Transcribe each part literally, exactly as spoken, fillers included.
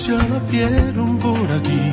ya la vieron por aquí.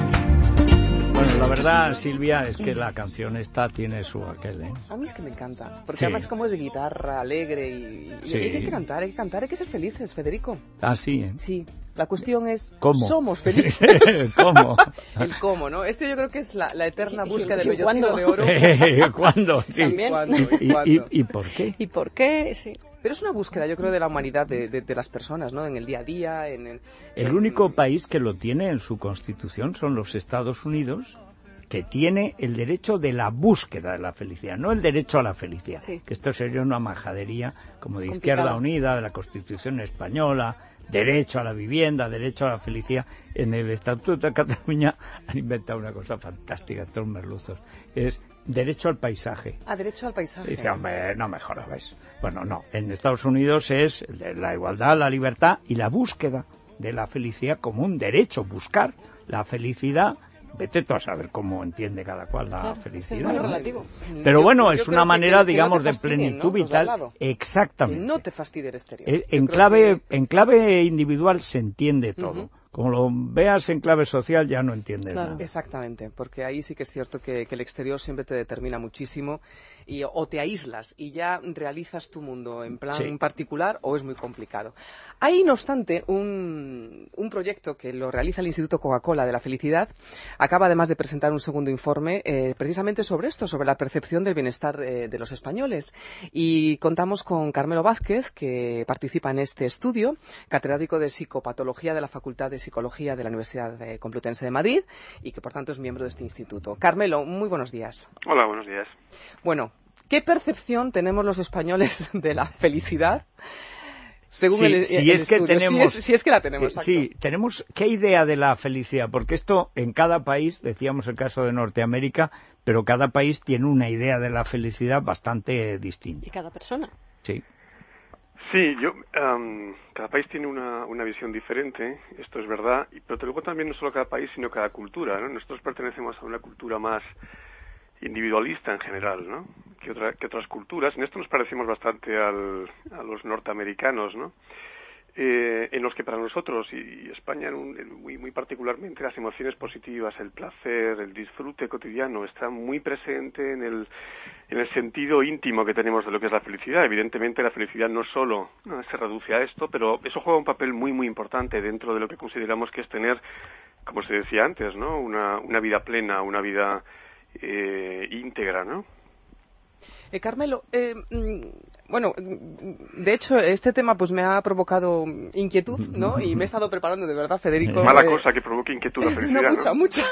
Bueno, la verdad, Silvia, es que la canción esta tiene su aquel, ¿eh? A mí es que me encanta, porque Sí. además como es de guitarra, alegre y, y Sí. hay que cantar, hay que cantar, hay que ser felices, Federico. Ah, sí, ¿eh? Sí, la cuestión es, ¿Cómo? ¿somos felices? ¿Cómo? El cómo, ¿no? Esto yo creo que es la, la eterna ¿Y- búsqueda y- del y hoyo cuándo? de oro. ¿Cuándo? Sí. También. ¿Cuándo? ¿Y ¿Y, y, cuándo? y por qué? ¿Y por qué? Sí. Pero es una búsqueda, yo creo, de la humanidad, de, de, de las personas, ¿no? En el día a día, en el... El en- único país que lo tiene en su constitución son los Estados Unidos, que tiene el derecho de la búsqueda de la felicidad, no el derecho a la felicidad. Sí. Que esto sería una majadería como de Complicado. Izquierda Unida, de la Constitución española, derecho a la vivienda, derecho a la felicidad. En el Estatuto de Cataluña han inventado una cosa fantástica, estos merluzos, es derecho al paisaje. Ah, derecho al paisaje. Dice, hombre, no me jodas. Bueno, no, en Estados Unidos es la igualdad, la libertad y la búsqueda de la felicidad como un derecho, buscar la felicidad. Vete tú a saber cómo entiende cada cual la Claro, felicidad. es muy ¿no? relativo. Pero Yo- bueno, yo es creo una que- manera, que no te digamos, de fastidien, plenitud ¿no? Los de al vital. lado. Exactamente. Que no te fastidie el exterior. Eh, Yo En creo clave, que- en clave individual se entiende todo. Ujú. Como lo veas en clave social ya no entiendes Claro. nada. Exactamente, porque ahí sí que es cierto que, que el exterior siempre te determina muchísimo y o te aíslas y ya realizas tu mundo en plan Sí. particular o es muy complicado. Hay, no obstante, un, un proyecto que lo realiza el Instituto Coca-Cola de la Felicidad. Acaba además de presentar un segundo informe eh, precisamente sobre esto, sobre la percepción del bienestar eh, de los españoles. Y contamos con Carmelo Vázquez, que participa en este estudio, catedrático de psicopatología de la Facultad de Psicología de la Universidad eh, Complutense de Madrid y que por tanto es miembro de este instituto. Carmelo, muy buenos días. Hola, buenos días. Bueno, ¿qué percepción tenemos los españoles de la felicidad? Según Sí, el, si el es que estudio, si tenemos- es, si es que la tenemos. Eh, sí, tenemos qué idea de la felicidad, porque esto en cada país, decíamos el caso de Norteamérica, pero cada país tiene una idea de la felicidad bastante distinta. Y cada persona. Sí. Sí, yo, am, cada país tiene una, una visión diferente, esto es verdad, y- pero luego también no solo cada país, sino cada cultura, ¿no? Nosotros pertenecemos a una cultura más individualista en general, ¿no? Que, otra, que otras culturas. En esto nos parecemos bastante al, a los norteamericanos, ¿no? Eh, en los que para nosotros, y España en un, en muy, muy particularmente, las emociones positivas, el placer, el disfrute cotidiano, está muy presente en el, en el sentido íntimo que tenemos de lo que es la felicidad. Evidentemente la felicidad no solo ¿no? se reduce a esto, pero eso juega un papel muy, muy importante dentro de lo que consideramos que es tener, como se decía antes, ¿no? Una, una vida plena, una vida eh, íntegra, ¿no? Eh, Carmelo, eh, mm, bueno, mm, de hecho este tema pues me ha provocado inquietud, ¿no? Y me he estado preparando de verdad, Federico. Mala eh, cosa que provoque inquietud la felicidad, No, mucha, ¿no? mucha.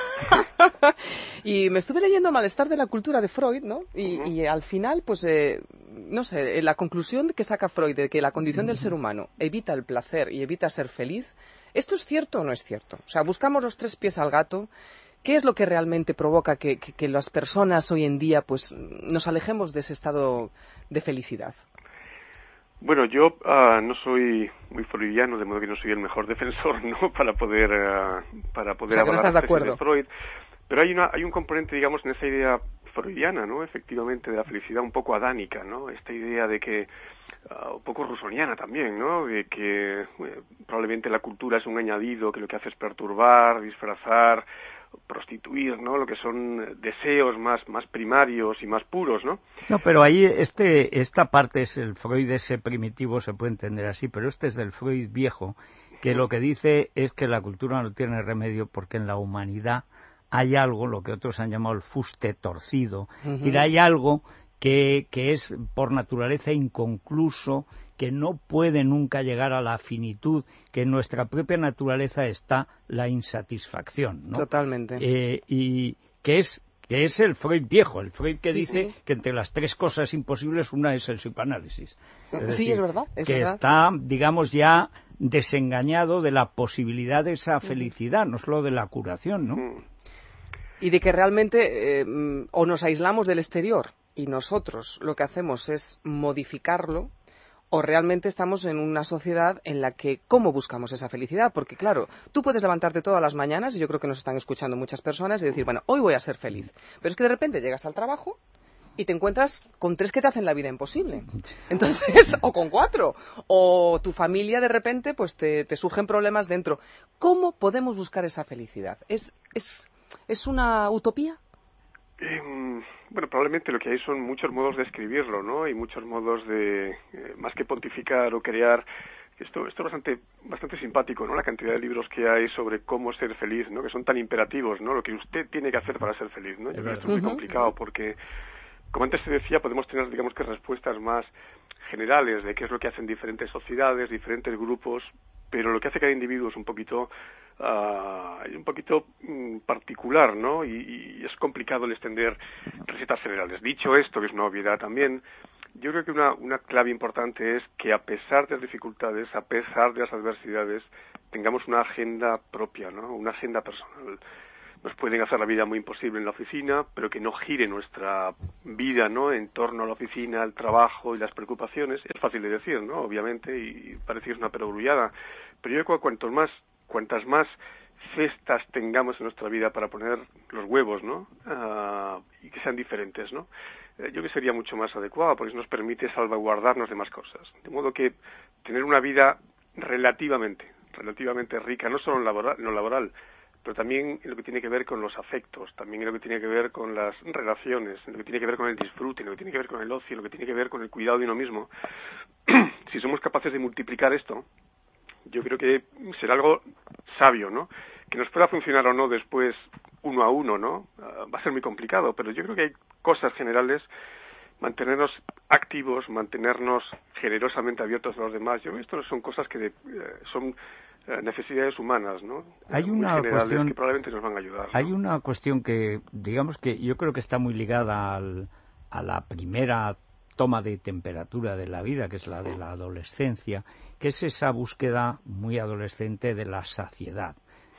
Y me estuve leyendo Malestar de la cultura de Freud, ¿no? Y, Ujú. y al final, pues, eh, no sé, eh, la conclusión que saca Freud de que la condición del ser humano evita el placer y evita ser feliz, ¿esto es cierto o no es cierto? O sea, buscamos los tres pies al gato. ¿Qué es lo que realmente provoca que, que, que las personas hoy en día, pues, nos alejemos de ese estado de felicidad? Bueno, yo uh, no soy muy freudiano, de modo que no soy el mejor defensor, ¿no? Para poder uh, para poder O sea, que no avalar estás de las tesis acuerdo. Freud. Pero hay una hay un componente, digamos, en esa idea freudiana, ¿no? Efectivamente, de la felicidad un poco adánica, ¿no? Esta idea de que uh, un poco rusoniana también, ¿no? De que eh, probablemente la cultura es un añadido que lo que hace es perturbar, disfrazar, prostituir, ¿no? Lo que son deseos más más primarios y más puros, ¿no? No, pero ahí este esta parte es el Freud ese primitivo, se puede entender así, pero este es del Freud viejo, que lo que dice es que la cultura no tiene remedio porque en la humanidad hay algo, lo que otros han llamado el fuste torcido, Ujú. es decir, hay algo que, que es por naturaleza inconcluso, que no puede nunca llegar a la finitud, que en nuestra propia naturaleza está la insatisfacción, ¿no? Totalmente. Eh, y que es que es el Freud viejo, el Freud que Sí, dice sí. que entre las tres cosas imposibles una es el psicoanálisis. Sí, decir, es verdad, es que verdad. está, digamos, ya desengañado de la posibilidad de esa felicidad, no solo de la curación, ¿no? Mm. Y de que realmente eh, mm, o nos aislamos del exterior y nosotros lo que hacemos es modificarlo, o realmente estamos en una sociedad en la que ¿cómo buscamos esa felicidad? Porque claro, tú puedes levantarte todas las mañanas, y yo creo que nos están escuchando muchas personas, y decir, bueno, hoy voy a ser feliz. Pero es que de repente llegas al trabajo Y te encuentras con tres que te hacen la vida imposible. Entonces, o con cuatro. O tu familia de repente, pues te, te surgen problemas dentro. ¿Cómo podemos buscar esa felicidad? ¿Es, es, es una utopía? Eh, bueno, probablemente lo que hay son muchos modos de escribirlo, ¿no? Y muchos modos de, eh, más que pontificar o crear. Esto, esto es bastante, bastante simpático, ¿no? La cantidad de libros que hay sobre cómo ser feliz, ¿no? Que son tan imperativos, ¿no? Lo que usted tiene que hacer para ser feliz, ¿no? Yo creo que esto es muy complicado porque, como antes se decía, podemos tener, digamos que respuestas más generales de qué es lo que hacen diferentes sociedades, diferentes grupos, pero lo que hace cada individuo es un poquito, uh, un poquito um, particular, ¿no? Y, y es complicado el extender recetas generales. Dicho esto, que es una obviedad también, yo creo que una, una clave importante es que a pesar de las dificultades, a pesar de las adversidades, tengamos una agenda propia, ¿no? Una agenda personal. Nos pueden hacer la vida muy imposible en la oficina, pero que no gire nuestra vida, ¿no? En torno a la oficina, al trabajo y las preocupaciones. Es fácil de decir, ¿no? Obviamente, y parece que es una perogrullada. Pero yo creo que cuantos más, cuantas más cestas tengamos en nuestra vida para poner los huevos, ¿no? Uh, y que sean diferentes, ¿no? Uh, yo creo que sería mucho más adecuado, porque eso nos permite salvaguardarnos de más cosas. De modo que tener una vida relativamente, relativamente rica, no solo en, labora, en lo laboral, pero también en lo que tiene que ver con los afectos, también en lo que tiene que ver con las relaciones, en lo que tiene que ver con el disfrute, en lo que tiene que ver con el ocio, en lo que tiene que ver con el cuidado de uno mismo. Si somos capaces de multiplicar esto, yo creo que será algo sabio, ¿no? Que nos pueda funcionar o no después uno a uno, ¿no? Uh, va a ser muy complicado, pero yo creo que hay cosas generales, mantenernos activos, mantenernos generosamente abiertos a los demás. Yo creo que esto son cosas que uh, son uh, necesidades humanas, ¿no? Hay muy una cuestión que probablemente nos van a ayudar, ¿no? Hay una cuestión que, digamos que yo creo que está muy ligada al, a la primera toma de temperatura de la vida, que es la de la adolescencia, que es esa búsqueda muy adolescente de la saciedad,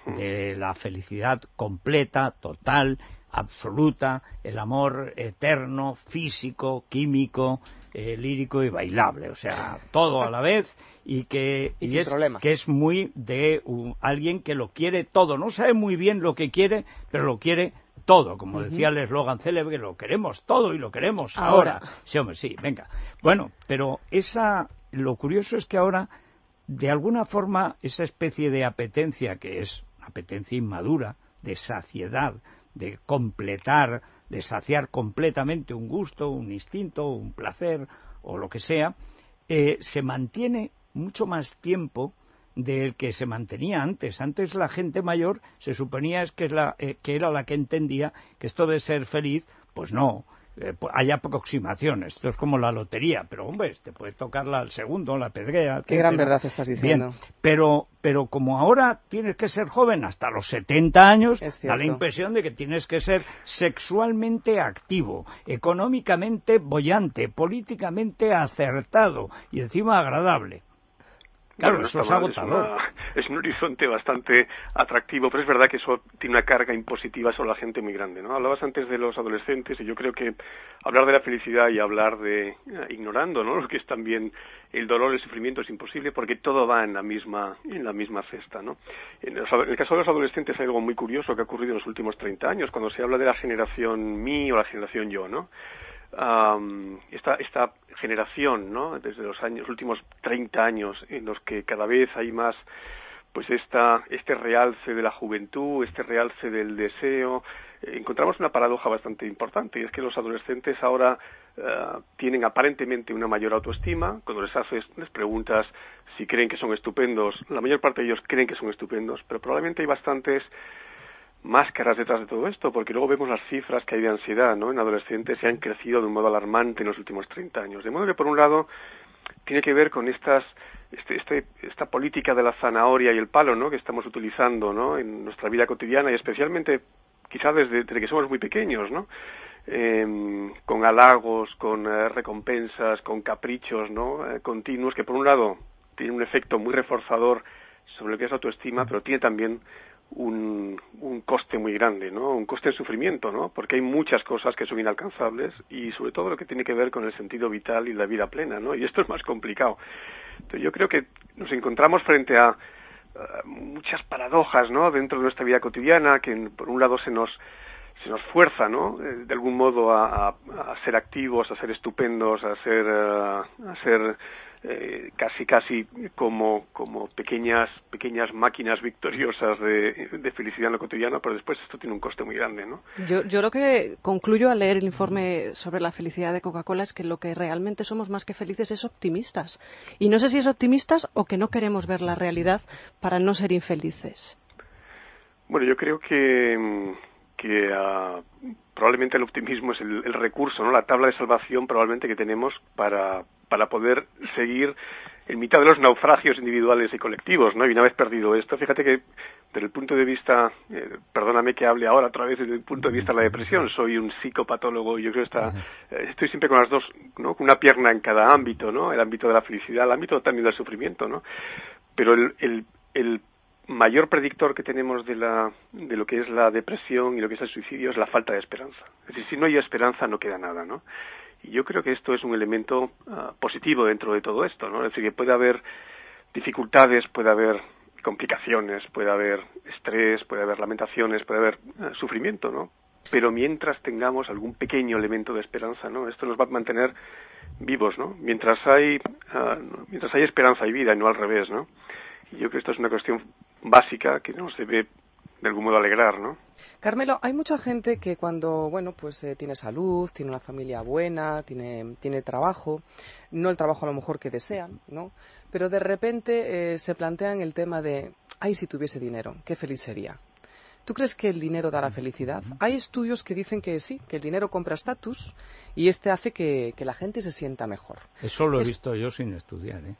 de la felicidad completa, total, absoluta, el amor eterno, físico, químico, eh, lírico y bailable, o sea, todo a la vez, y que y, y sin es problemas. que es muy de un, alguien que lo quiere todo, no sabe muy bien lo que quiere, pero lo quiere todo, como uh-huh. decía el eslogan célebre, lo queremos todo y lo queremos ahora. ahora. Sí, hombre, sí, venga. Bueno, pero esa, lo curioso es que ahora, de alguna forma, esa especie de apetencia, que es apetencia inmadura, de saciedad, de completar, de saciar completamente un gusto, un instinto, un placer o lo que sea, eh, se mantiene mucho más tiempo del que se mantenía antes. Antes la gente mayor se suponía es que, es la, eh, que era la que entendía que esto de ser feliz, pues no, eh, hay aproximaciones, esto es como la lotería, pero hombre, te puede tocar la, el segundo, la pedrea. Qué etcétera. Gran verdad estás diciendo. Bien, pero, pero como ahora tienes que ser joven hasta los setenta años, da la impresión de que tienes que ser sexualmente activo, económicamente boyante, políticamente acertado y encima agradable. Claro, bueno, eso es agotador. Es, una, es un horizonte bastante atractivo, pero es verdad que eso tiene una carga impositiva sobre la gente muy grande, ¿no? Hablabas antes de los adolescentes y yo creo que hablar de la felicidad y hablar de, ignorando, ¿no?, lo que es también el dolor, el sufrimiento, es imposible porque todo va en la misma en la misma cesta, ¿no? En el caso de los adolescentes hay algo muy curioso que ha ocurrido en los últimos treinta años, cuando se habla de la generación mí o la generación yo, ¿no? Um, esta, esta generación, ¿no?, desde los años, los últimos treinta años, en los que cada vez hay más, pues esta, este realce de la juventud, este realce del deseo, eh, encontramos una paradoja bastante importante, y es que los adolescentes ahora uh, tienen aparentemente una mayor autoestima. Cuando les haces, les preguntas si creen que son estupendos, la mayor parte de ellos creen que son estupendos, pero probablemente hay bastantes máscaras detrás de todo esto, porque luego vemos las cifras que hay de ansiedad, ¿no?, en adolescentes, se han crecido de un modo alarmante en los últimos treinta años. De modo que, por un lado, tiene que ver con estas este, este, esta política de la zanahoria y el palo, ¿no?, que estamos utilizando, ¿no?, en nuestra vida cotidiana, y especialmente quizás desde, desde que somos muy pequeños, ¿no?, eh, con halagos, con eh, recompensas, con caprichos, ¿no?, eh, continuos, que por un lado tienen un efecto muy reforzador sobre lo que es la autoestima, pero tiene también Un, un coste muy grande, ¿no?, un coste en sufrimiento, ¿no?, porque hay muchas cosas que son inalcanzables y sobre todo lo que tiene que ver con el sentido vital y la vida plena, ¿no?, y esto es más complicado. Entonces yo creo que nos encontramos frente a uh, muchas paradojas, ¿no?, dentro de nuestra vida cotidiana, que por un lado se nos se nos fuerza, ¿no? Eh, de algún modo a, a, a ser activos, a ser estupendos, a ser, uh, a ser eh, casi casi como como pequeñas pequeñas máquinas victoriosas de, de felicidad en lo cotidiano, pero después esto tiene un coste muy grande, ¿no? Yo, yo lo que concluyo al leer el informe sobre la felicidad de Coca-Cola es que lo que realmente somos más que felices es optimistas. Y no sé si es optimistas o que no queremos ver la realidad para no ser infelices. Bueno, yo creo que que uh, probablemente el optimismo es el, el recurso, ¿no? La tabla de salvación probablemente que tenemos para para poder seguir en mitad de los naufragios individuales y colectivos, ¿no? Y una vez perdido esto, fíjate que desde el punto de vista, eh, perdóname que hable ahora otra vez desde el punto de vista de la depresión, soy un psicopatólogo y yo creo que está, eh, estoy siempre con las dos, ¿no? Con una pierna en cada ámbito, ¿no? El ámbito de la felicidad, el ámbito también del sufrimiento, ¿no? Pero el, el, el mayor predictor que tenemos de la de lo que es la depresión y lo que es el suicidio es la falta de esperanza. Es decir, si no hay esperanza no queda nada, ¿no? Y yo creo que esto es un elemento uh, positivo dentro de todo esto, ¿no? Es decir, que puede haber dificultades, puede haber complicaciones, puede haber estrés, puede haber lamentaciones, puede haber uh, sufrimiento, ¿no? Pero mientras tengamos algún pequeño elemento de esperanza, ¿no? Esto nos va a mantener vivos, ¿no? Mientras hay uh, mientras hay esperanza hay vida y no al revés, ¿no? Y yo creo que esto es una cuestión básica que nos debe de algún modo alegrar, ¿no? Carmelo, hay mucha gente que cuando, bueno, pues eh, tiene salud, tiene una familia buena, tiene, tiene trabajo, no el trabajo a lo mejor que desean, ¿no? Pero de repente eh, se plantean el tema de, ay, si tuviese dinero, qué feliz sería. ¿Tú crees que el dinero da la felicidad? Hay estudios que dicen que sí, que el dinero compra estatus y este hace que, que la gente se sienta mejor. Eso lo he es... visto yo sin estudiar, ¿eh?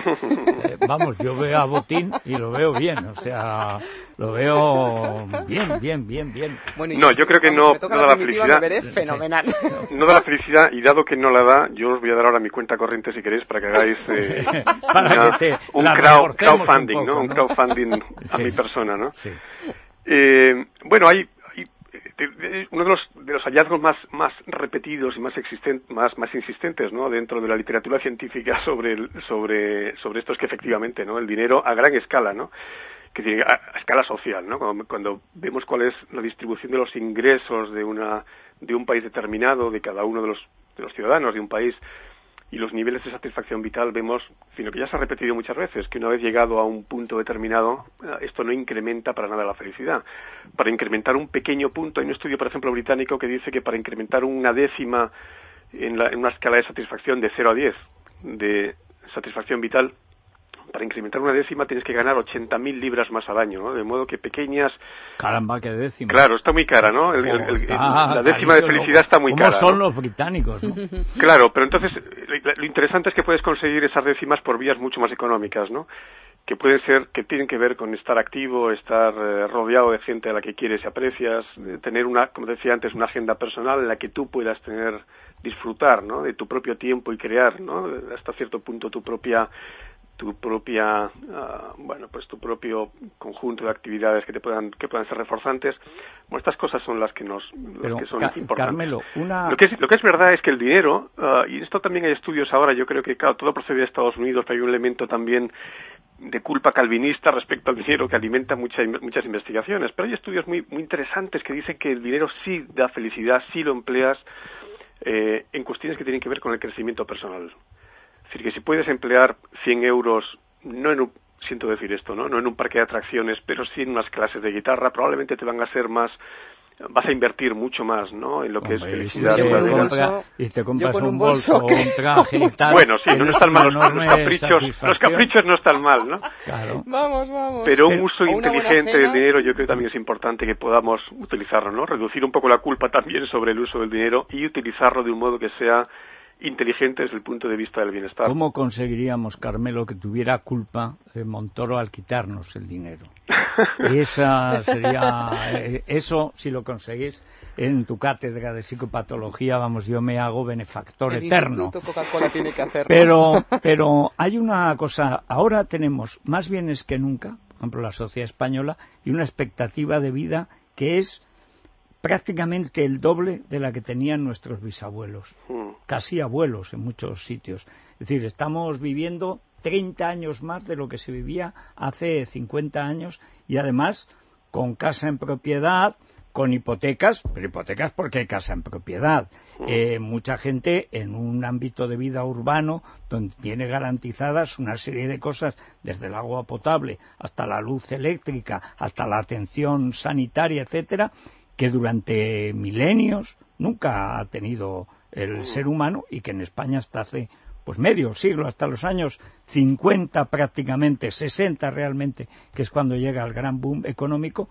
eh, Vamos, yo veo a Botín y lo veo bien, o sea, lo veo bien, bien, bien, bien. Bueno, no, yo creo que no, no da la felicidad. Me veré fenomenal. Sí. No da la felicidad y dado que no la da, yo os voy a dar ahora mi cuenta corriente si queréis para que hagáis eh, para una, que te, un crowd, crowdfunding, un poco, ¿no? ¿no? Un crowdfunding a sí. mi persona, ¿no? Sí. Eh, bueno, hay, hay uno de los de los hallazgos más más repetidos y más existentes, más más insistentes, ¿no? Dentro de la literatura científica sobre el, sobre sobre esto es que efectivamente, ¿no? El dinero a gran escala, ¿no? Que tiene a, a escala social, ¿no? Cuando, cuando vemos cuál es la distribución de los ingresos de una de un país determinado, de cada uno de los de los ciudadanos de un país y los niveles de satisfacción vital, vemos, sino que ya se ha repetido muchas veces, que una vez llegado a un punto determinado, esto no incrementa para nada la felicidad. Para incrementar un pequeño punto, hay un estudio, por ejemplo, británico que dice que para incrementar una décima en, la, en una escala de satisfacción de cero a diez, de satisfacción vital, para incrementar una décima tienes que ganar ochenta mil libras más al año, ¿no? De modo que pequeñas... Caramba, qué décima. Claro, está muy cara, ¿no? El, el, el, el, la décima de felicidad está muy ¿Cómo cara. ¿Cómo son ¿no? los británicos, no? Claro, pero entonces lo, lo interesante es que puedes conseguir esas décimas por vías mucho más económicas, ¿no? Que pueden ser, que tienen que ver con estar activo, estar eh, rodeado de gente a la que quieres y aprecias, eh, tener una, como decía antes, una agenda personal en la que tú puedas tener, disfrutar, ¿no? De tu propio tiempo y crear, ¿no? Hasta cierto punto tu propia tu propia uh, bueno pues tu propio conjunto de actividades que te puedan que puedan ser reforzantes. Bueno, estas cosas son las que nos Pero, las que son Ca- importantes. Carmelo, una... lo que es lo que es verdad es que el dinero uh, y esto también hay estudios ahora, yo creo que claro, todo procede de Estados Unidos, pero hay un elemento también de culpa calvinista respecto al dinero que alimenta muchas muchas investigaciones, pero hay estudios muy muy interesantes que dicen que el dinero sí da felicidad, sí lo empleas eh, en cuestiones que tienen que ver con el crecimiento personal. Es decir, que si puedes emplear cien euros, no en un, siento decir esto, ¿no? No en un parque de atracciones, pero sí en unas clases de guitarra, probablemente te van a ser más, vas a invertir mucho más, ¿no? En lo que Hombre, es felicidad. Y si te, duradera. compra, y te compras un un bolso o que... un traje y tal. Bueno, sí, no, no están mal, los, los caprichos, satisfacción. los caprichos no están mal, ¿no? Claro. Vamos, vamos. Pero un Pero, uso una inteligente buena del cena. dinero yo creo que también es importante que podamos utilizarlo, ¿no? Reducir un poco la culpa también sobre el uso del dinero y utilizarlo de un modo que sea inteligente desde el punto de vista del bienestar. ¿Cómo conseguiríamos, Carmelo, que tuviera culpa de Montoro al quitarnos el dinero? Esa sería, eh, eso, si lo conseguís, en tu cátedra de psicopatología, vamos, yo me hago benefactor El eterno. Instituto Coca-Cola tiene que hacerlo. Pero, pero hay una cosa, ahora tenemos más bienes que nunca, por ejemplo, la sociedad española, y una expectativa de vida que es prácticamente el doble de la que tenían nuestros bisabuelos, casi abuelos en muchos sitios. Es decir, estamos viviendo treinta años más de lo que se vivía hace cincuenta años y además con casa en propiedad, con hipotecas, pero hipotecas porque hay casa en propiedad. Eh, mucha gente en un ámbito de vida urbano donde tiene garantizadas una serie de cosas, desde el agua potable hasta la luz eléctrica, hasta la atención sanitaria, etcétera, que durante milenios nunca ha tenido el ser humano y que en España hasta hace pues medio siglo, hasta los años cincuenta prácticamente, sesenta realmente, que es cuando llega el gran boom económico,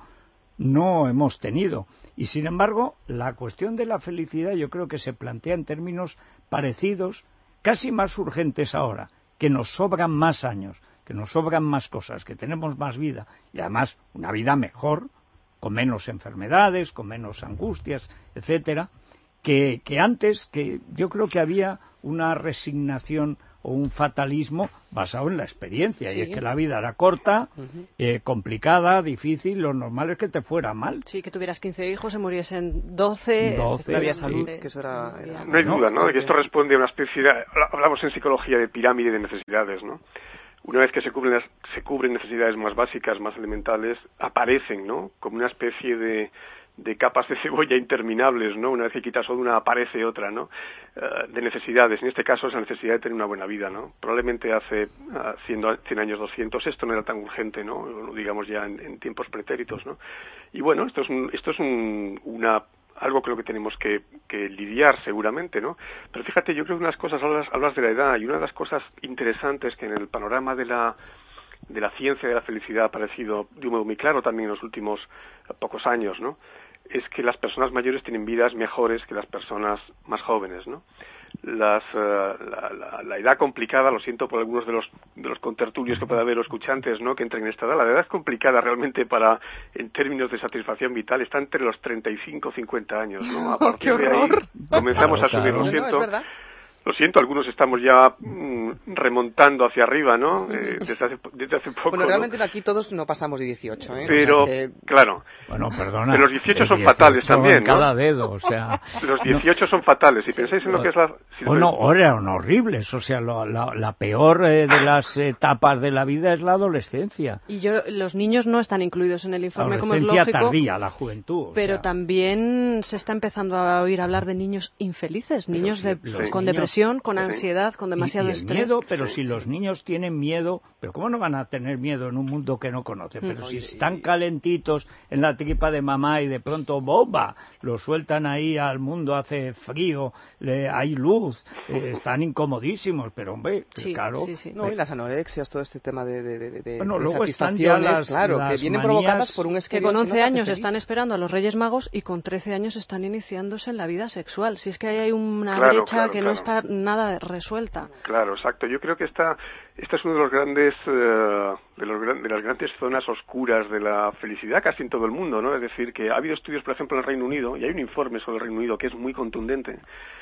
no hemos tenido. Y sin embargo, la cuestión de la felicidad yo creo que se plantea en términos parecidos, casi más urgentes ahora, que nos sobran más años, que nos sobran más cosas, que tenemos más vida, y además una vida mejor, con menos enfermedades, con menos angustias, etcétera, que, que antes, que yo creo que había una resignación o un fatalismo basado en la experiencia, sí. Y es que la vida era corta, uh-huh. eh, complicada, difícil, lo normal es que te fuera mal. Sí, que tuvieras quince hijos, se muriesen doce... doce no había salud, sí. Que eso era... era... No hay duda, ¿no?, de que esto responde a una especie de... Hablamos en psicología de pirámide de necesidades, ¿no? Una vez que se cubren, las, se cubren necesidades más básicas, más elementales, aparecen, ¿no?, como una especie de... de capas de cebolla interminables, ¿no? Una vez que quitas una, aparece otra, ¿no? Uh, de necesidades. En este caso es la necesidad de tener una buena vida, ¿no? Probablemente hace uh, cien años, doscientos, esto no era tan urgente, ¿no? Digamos ya en, en tiempos pretéritos, ¿no? Y bueno, esto es, un, esto es un, una... algo creo que tenemos que, que lidiar seguramente, ¿no? Pero fíjate, yo creo que unas cosas, hablas, hablas de la edad, y una de las cosas interesantes que en el panorama de la de la ciencia de la felicidad ha aparecido de un modo muy claro también en los últimos pocos años, ¿no?, es que las personas mayores tienen vidas mejores que las personas más jóvenes, ¿no? Las, uh, la, la, la edad complicada, lo siento por algunos de los de los contertulios que pueda haber o escuchantes, ¿no?, que entren en esta edad, la edad complicada realmente para, en términos de satisfacción vital, está entre los treinta y cinco y cincuenta años, ¿no? A partir de ahí comenzamos claro, a subir, claro. lo siento. No, es verdad. Lo siento, algunos estamos ya mmm, remontando hacia arriba, ¿no? Eh, desde, hace, desde hace poco. Bueno, realmente ¿no? Aquí todos no pasamos de dieciocho, ¿eh? Pero, o sea que... claro. Bueno, perdona. Pero los dieciocho son fatales también, en cada ¿no? dedo, o sea... Los dieciocho no. son fatales. Si pensáis en lo que es la... Si bueno, eran horribles. O sea, lo, la, la peor eh, de las etapas de la vida es la adolescencia. Y yo, los niños no están incluidos en el informe, como es lógico. La adolescencia tardía, la juventud. Pero sea. También se está empezando a oír hablar de niños infelices, niños sí, de, sí. con niños, depresión, con ansiedad, con demasiado y, y el estrés. Miedo, pero sí, si sí. los niños tienen miedo, pero ¿cómo no van a tener miedo en un mundo que no conocen? Pero no, si y, están y... calentitos en la tripa de mamá y de pronto ¡bomba!, lo sueltan ahí al mundo, hace frío, le, hay luz, eh, están incomodísimos, pero hombre, sí, claro. Sí, sí. No, y las anorexias, todo este tema de, de, de, de, bueno, de luego satisfacciones, las, claro, las que vienen manías... provocadas por un esquema que con once que no años feliz. Están esperando a los Reyes Magos y con trece años están iniciándose en la vida sexual. Si es que ahí hay una claro, brecha claro, que claro. no está nada resuelta. Claro, exacto. Yo creo que esta, esta es una de los grandes, uh, de, los, de las grandes zonas oscuras de la felicidad casi en todo el mundo, ¿no? Es decir, que ha habido estudios, por ejemplo, en el Reino Unido, y hay un informe sobre el Reino Unido que es muy contundente,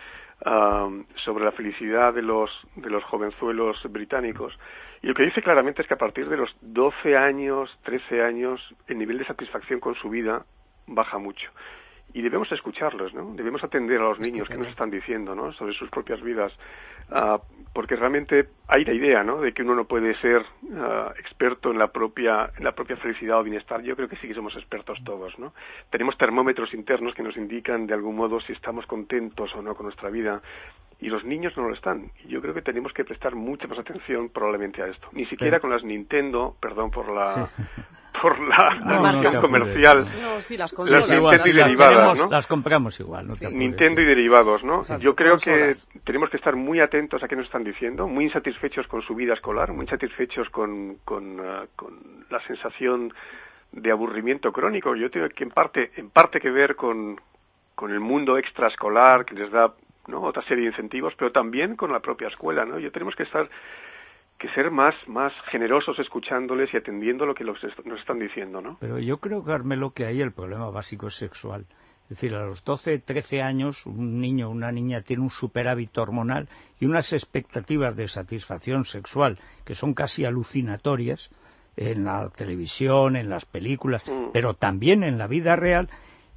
uh, sobre la felicidad de los, de los jovenzuelos británicos. Y lo que dice claramente es que a partir de los doce años, trece años, el nivel de satisfacción con su vida baja mucho. Y debemos escucharlos, ¿no? Debemos atender a los niños que nos están diciendo, ¿no?, sobre sus propias vidas, uh, porque realmente hay la idea, ¿no?, de que uno no puede ser uh, experto en la propia en la propia felicidad o bienestar. Yo creo que sí que somos expertos todos, ¿no? Tenemos termómetros internos que nos indican de algún modo si estamos contentos o no con nuestra vida. Y los niños no lo están. Y yo creo que tenemos que prestar mucha más atención probablemente a esto. Ni siquiera sí. con las Nintendo, perdón por la sí. por la no, marca no comercial. No, sí, las consolas. Las Nintendo y las derivadas, tenemos, ¿no? Las compramos igual. No sí. Nintendo y derivados, ¿no? Exacto, yo creo consolas. que tenemos que estar muy atentos a qué nos están diciendo, muy insatisfechos con su vida escolar, muy insatisfechos con, con, uh, con la sensación de aburrimiento crónico. Yo tengo que en parte, en parte que ver con, con el mundo extraescolar que les da, ¿no?, otra serie de incentivos, pero también con la propia escuela, ¿no? Yo tenemos que estar que ser más más generosos escuchándoles y atendiendo lo que los est- nos están diciendo, ¿no? Pero yo creo, Carmelo, que ahí el problema básico es sexual. Es decir, a los doce, trece años, un niño o una niña tiene un superávit hormonal y unas expectativas de satisfacción sexual que son casi alucinatorias en la televisión, en las películas, mm. pero también en la vida real,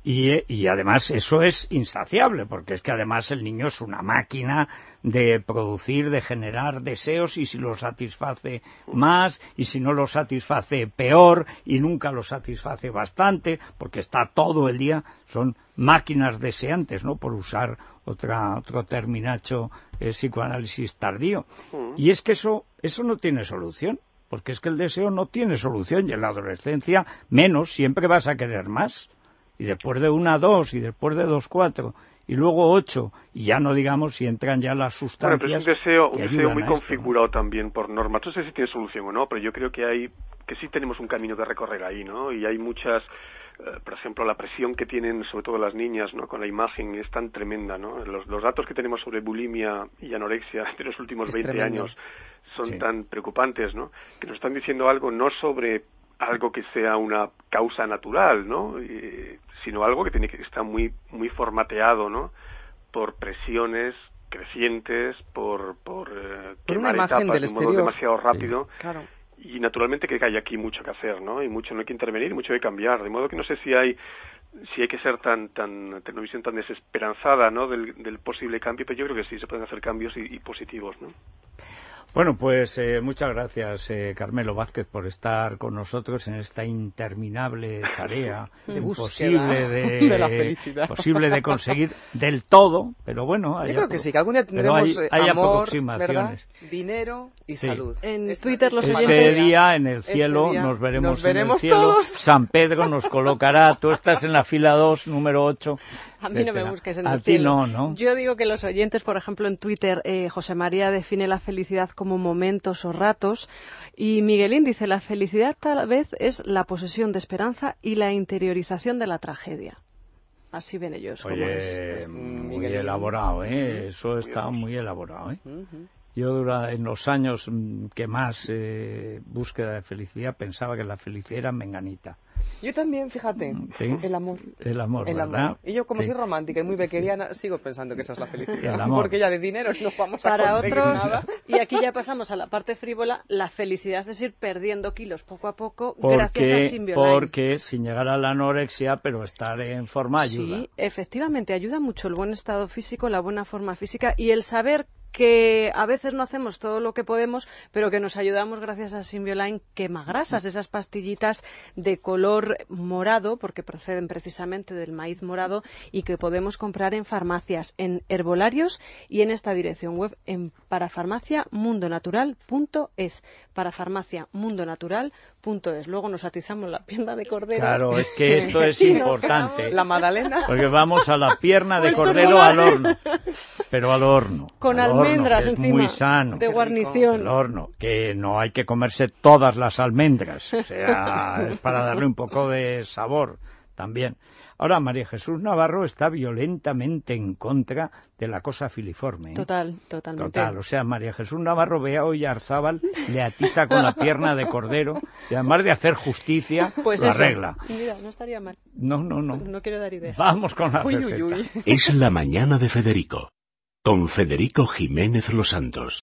Y, y además eso es insaciable, porque es que además el niño es una máquina de producir, de generar deseos, y si lo satisface más, y si no lo satisface peor, y nunca lo satisface bastante, porque está todo el día, son máquinas deseantes, ¿no?, por usar otra, otro terminacho eh, psicoanálisis tardío. Y es que eso, eso no tiene solución, porque es que el deseo no tiene solución, y en la adolescencia menos, siempre vas a querer más. Y después de una, dos, y después de dos, cuatro, y luego ocho, y ya no digamos si entran ya las sustancias. Bueno, pero es un deseo, un deseo muy esto, configurado, ¿no?, también por normas. No sé si tiene solución o no, pero yo creo que hay, que sí tenemos un camino que recorrer ahí, ¿no? Y hay muchas, eh, por ejemplo, la presión que tienen sobre todo las niñas, ¿no?, con la imagen es tan tremenda, ¿no? Los, los datos que tenemos sobre bulimia y anorexia de los últimos es veinte tremendo. años son sí. tan preocupantes, ¿no?, que nos están diciendo algo no sobre algo que sea una causa natural, ¿no?, y, sino algo que tiene que estar muy muy formateado, ¿no?, por presiones crecientes, por por, eh, por una quemar imagen etapas del de modo exterior demasiado rápido. Sí. Claro. Y naturalmente que hay aquí mucho que hacer, ¿no?, y mucho no hay que intervenir y mucho hay que cambiar, de modo que no sé si hay si hay que ser tan tan tener una visión tan desesperanzada, ¿no?, del, del posible cambio, pero yo creo que sí se pueden hacer cambios y, y positivos, ¿no? Bueno, pues eh, muchas gracias, eh, Carmelo Vázquez, por estar con nosotros en esta interminable tarea de imposible de, de la felicidad. posible de conseguir del todo, pero bueno, hay yo creo que sí, que algún día tendremos hay, hay amor, aproximaciones. ¿verdad?, dinero y sí. salud. En Eso, Twitter los ese oyentes... día en el cielo día nos veremos, nos veremos en el cielo. todos. San Pedro nos colocará. Tú estás en la fila dos, número ocho. A mí no me busques en A el ti cielo. no, ¿no? Yo digo que los oyentes, por ejemplo, en Twitter, eh, José María define la felicidad como momentos o ratos, y Miguelín dice, la felicidad tal vez es la posesión de esperanza y la interiorización de la tragedia. Así ven ellos. Oye, como es. Pues, muy Miguelín. elaborado, ¿eh? Eso está muy elaborado, ¿eh? Uh-huh. Yo dura, en los años que más eh, búsqueda de felicidad pensaba que la felicidad era menganita. Yo también, fíjate, ¿Sí? el amor. El amor, El ¿verdad? amor. Y yo, como Sí. soy romántica y muy bequeriana, sigo pensando que esa es la El felicidad. amor. Porque ya de dinero no vamos a Para conseguir otros, nada. y aquí ya pasamos a la parte frívola, la felicidad es ir perdiendo kilos poco a poco gracias a Porque, Symbioline. porque sin llegar a la anorexia, pero estar en forma ayuda. Sí, efectivamente, ayuda mucho el buen estado físico, la buena forma física y el saber que a veces no hacemos todo lo que podemos, pero que nos ayudamos gracias a Symbioline quemagrasas, esas pastillitas de color morado, porque proceden precisamente del maíz morado y que podemos comprar en farmacias, en herbolarios y en esta dirección web en parafarmacia mundo natural punto es, parafarmacia mundo natural punto es. Luego nos atizamos la pierna de cordero. Claro, es que esto es Y nos importante. La magdalena. Porque vamos a la pierna de El cordero chocolate. al horno, pero al horno. Con al horno, almendras que es encima muy sano. de Qué guarnición. El horno, que no hay que comerse todas las almendras, o sea, es para darle un poco de sabor también. Ahora, María Jesús Navarro está violentamente en contra de la cosa filiforme. ¿eh? Total, totalmente. Total, o sea, María Jesús Navarro ve a Oyarzábal, le atiza con la pierna de cordero y además de hacer justicia, Pues lo eso. arregla. Mira, no estaría mal. No, no, no. No quiero dar ideas. Vamos con la Uy, receta. uy, uy. Es la mañana de Federico, con Federico Jiménez Los Santos.